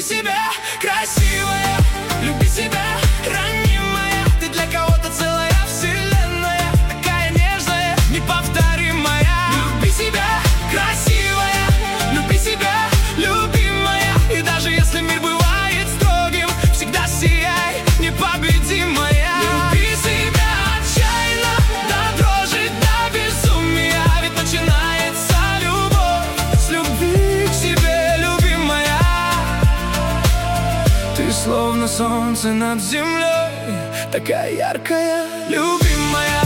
Люби себя, красивая, люби себя, ранимая. Ты для кого-то целая вселенная, такая нежная, неповторимая. Люби себя, красивая, люби себя, любимая. И даже если мир бывает строгим, всегда сияй, непобедимая. Люби себя отчаянно, до дрожи, до безумия. Ведь начинается любовь с любви к себе, любимая. Ты словно солнце над землей, такая яркая, любимая.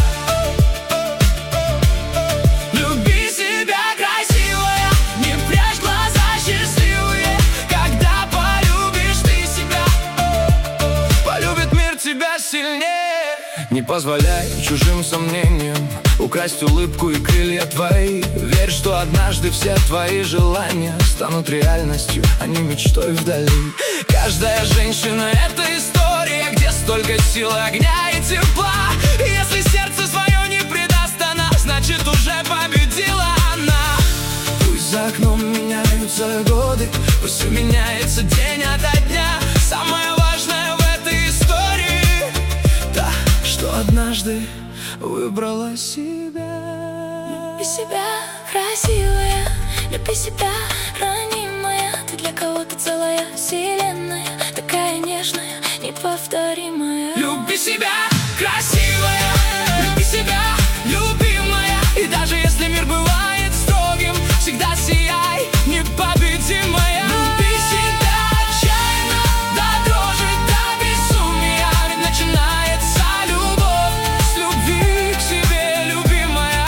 Люби себя, красивая, не прячь глаза счастливые. Когда полюбишь ты себя, полюбит мир тебя сильнее. Не позволяй чужим сомнениям украсть улыбку и крылья твои. Верь, что однажды все твои желания станут реальностью, а не мечтой вдали. Каждая женщина — это история, где столько силы, огня и тепла. И если сердце свое не предаст она, значит уже победила она. Пусть за окном меняются годы, пусть все меняется день ото дня. Самое важное в этой истории та, что однажды выбрала себя. Люби себя, красивая, люби себя, ранимая. Ты для кого-то целая вселенная, такая нежная, неповторимая. Люби себя, красивая, люби себя, любимая. И даже если мир бывает строгим, всегда сияй, непобедимая. Люби себя отчаянно, до дрожи, до безумия. Ведь начинается любовь с любви к себе, любимая.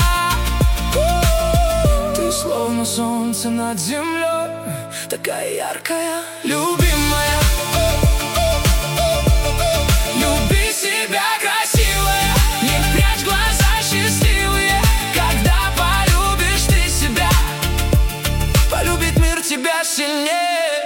Ты словно солнце над землей, такая яркая, любимая. Люби себя, красивая, не прячь глаза счастливые. Когда полюбишь ты себя, полюбит мир тебя сильнее.